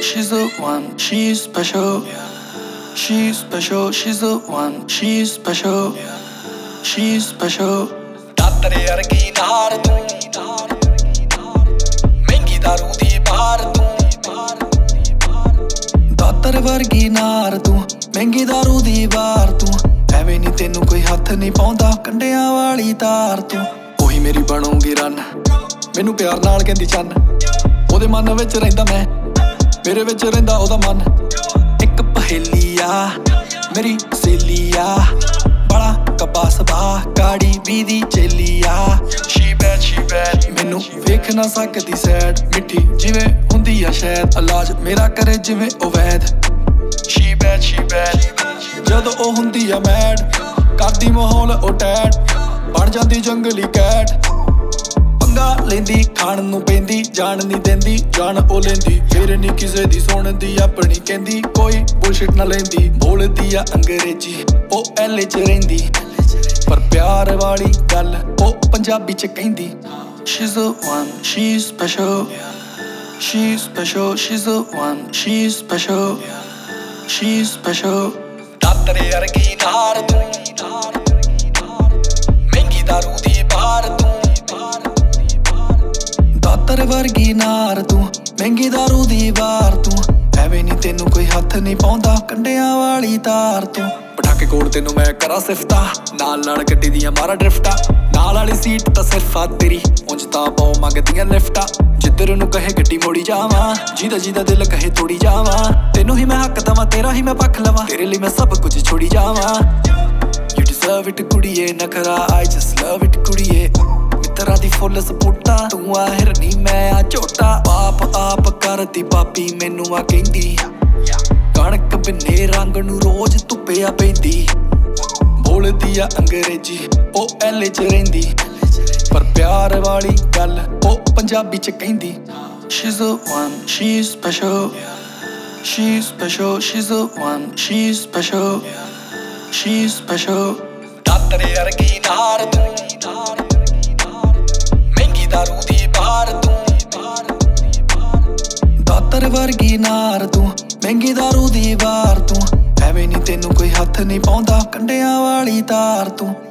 She's the one, she's special. She's special, she's the one, she's special. She's special. ਦਾਤਰੇ ਅਰਗੀ ਨਾਰ ਤੂੰ ਮਹਿੰਗੀ ਦਾਰੂ ਦੀ ਬਾਰ ਤੂੰ ਦਾਤਰ ਵਰਗੀ ਨਾਰ ਤੂੰ ਮਹਿੰਗੀ ਦਾਰੂ ਦੀ ਵਾਰ ਤੂੰ ਐਵੇਂ ਨੀ ਤੈਨੂੰ ਕੋਈ ਹੱਥ ਨਹੀਂ ਪਾਉਂਦਾ ਕੰਡਿਆਂ ਵਾਲੀ ਤਾਰ ਤੂੰ ਉਹੀ ਮੇਰੀ ਬਣੂਗੀ ਰਨ ਮੈਨੂੰ ਪਿਆਰ ਨਾਲ ਕਹਿੰਦੀ ਚੰਨ ਉਹਦੇ ਮਨ ਵਿੱਚ ਰਹਿੰਦਾ ਮੈਂ ਮੇਰੇ ਵਿੱਚ ਰਹਿੰਦਾ ਉਹਦਾ ਮਨ ਇੱਕ ਪਹੇਲੀ ਆ ਮੇਰੀ ਸਹੇਲੀ ਆ ਬੜਾ ਕੱਬਾ ਸੁਭਾਅ ਕਾੜੀ ਵੀ ਦੀ ਚੇਲੀ ਆ she bad ਮੈਨੂੰ ਵੇਖ ਨਾ ਸਕਦੀ ਸੈਡ ਮਿੱਠੀ ਜਿਵੇਂ ਹੁੰਦੀ ਆ ਸ਼ਾਇਦ ਇਲਾਜ ਮੇਰਾ ਕਰੇ ਜਿਵੇਂ ਉਹ ਵੈਦ she bad ਜਦੋਂ ਉਹ ਹੁੰਦੀ ਆ ਮੈਡ ਕਰਦੀ ਮਾਹੌਲ ਉਹ ਟੈਟ ਬਣ ਜਾਂਦੀ ਜੰਗਲੀ ਕੈਟ ਪੰਗਾ ਲੈਂਦੀ ਖਾਣ ਨੂੰ ਪੈਂਦੀ ਜਾਣ ਨਹੀਂ ਦਿੰਦੀ ਜਾਨ ਉਹ ਲੈਂਦੀ ਫਿਰ ਨੀ ਕਿਸੇ ਦੀ ਸੁਣਦੀ ਆਪਣੀ ਕਹਿੰਦੀ ਕੋਈ ਬੁਲਸ਼ਿਟ ਨਾ ਲੈਂਦੀ ਬੋਲਦੀ ਆ ਅੰਗਰੇਜ਼ੀ ਉਹ ਐਲੇ ਚ ਰਹਿੰਦੀ ਪਰ ਪਿਆਰ ਵਾਲੀ ਗੱਲ ਉਹ ਪੰਜਾਬੀ ਚ ਕਹਿੰਦੀ She's the one, she's special. She's special, she's the one, she's special. She's special. ਦਾਤਰੇ ਅਰਗੀ ਨਾਰ ਤੂੰ ਮਹਿੰਗੀ ਦਾਰੂ ਦੀ ਬਾਰ ਤੂੰ ਦਾਤਰ ਵਰਗੀ ਨਾਰ ਤੂੰ ਮਹਿੰਗੀ ਦਾਰੂ ਦੀ ਵਾਰ ਤੂੰ ਐਵੇਂ ਨੀ ਤੈਨੂੰ ਕੋਈ ਹੱਥ ਨਹੀਂ ਪਾਉਂਦਾ ਕੰਡਿਆਂ ਵਾਲੀ ਤਾਰ ਤੂੰ ਪਟਾਕੇ ਕੋਲ ਤੈਨੂੰ ਮੈਂ ਕਰਾਂ ਸਿਫਤਾਂ ਨਾਲ ਨਾਲ ਗੱਡੀ ਦੀਆਂ ਮਾਰਾ ਡਰਿਫਟਾਂ ਨਾਲ ਵਾਲੀ ਸੀਟ ਤਾਂ ਸਿਰਫ ਆ ਤੇਰੀ ਉਂਝ ਤਾਂ ਬਹੁ ਮੰਗਦੀਆਂ ਲਿਫਟਾਂ ਜਿੱਧਰ ਨੂੰ ਕਹੇ ਗੱਡੀ ਮੋੜੀ ਜਾਵਾਂ ਜਿਹਦਾ ਦਿਲ ਕਹੇ ਤੋੜੀ ਜਾਵਾਂ ਤੈਨੂੰ ਹੀ ਮੈਂ ਹੱਕ ਦਵਾਂ ਤੇਰਾ ਹੀ ਮੈਂ ਪੱਖ ਲਵਾਂ ਤੇਰੇ ਲਈ ਮੈਂ ਸਭ ਕੁਝ ਛੋੜੀ ਜਾਵਾਂ You deserve it ਕੁੜੀਏ ਨਖਰਾ I just love it ਕੁੜੀਏ ਮਿੱਤਰਾਂ ਦੀ ਫੁੱਲ ਸਪੋਟਾ ਤੂੰ ਆ ਹਿਰਨੀ ਮੈਂ ਆ ਝੋਟਾ ਆਪ ਕਰਦੀ ਪਾਪੀ ਮੈਨੂੰ ਆ ਕਹਿੰਦੀ ਕਣਕ ਬਿੰਨੇ ਰੰਗ ਨੂੰ ਰੋਜ਼ ਧੁੱਪਿਆ ਪੈਂਦੀ ਬੋਲਦੀ ਆ ਅੰਗਰੇਜ਼ੀ ਉਹ ਐਲੇ ਚ ਰਹਿੰਦੀ ਪਰ ਪਿਆਰ ਵਾਲੀ ਗੱਲ ਉਹ ਪੰਜਾਬੀ ਚ ਕਹਿੰਦੀ She's the one, she's special. She's special, she's the one, she's special. She's special. ਦਾਤਰੇ ਅਰਗੀ ਨਾਰ ਤੂੰ ਮਹਿੰਗੀ ਦਾਰੂ ਦੀ ਬਾਰ ਤੂੰ ਦਾਤਰ ਵਰਗੀ ਨਾਰ ਤੂੰ ਮਹਿੰਗੀ ਦਾਰੂ ਦੀ ਵਾਰ ਤੂੰ ਐਵੇਂ ਨੀ ਤੈਨੂੰ ਕੋਈ ਹੱਥ ਨਹੀਂ ਪਾਉਂਦਾ ਕੰਡਿਆਂ ਵਾਲੀ ਤਾਰ ਤੂੰ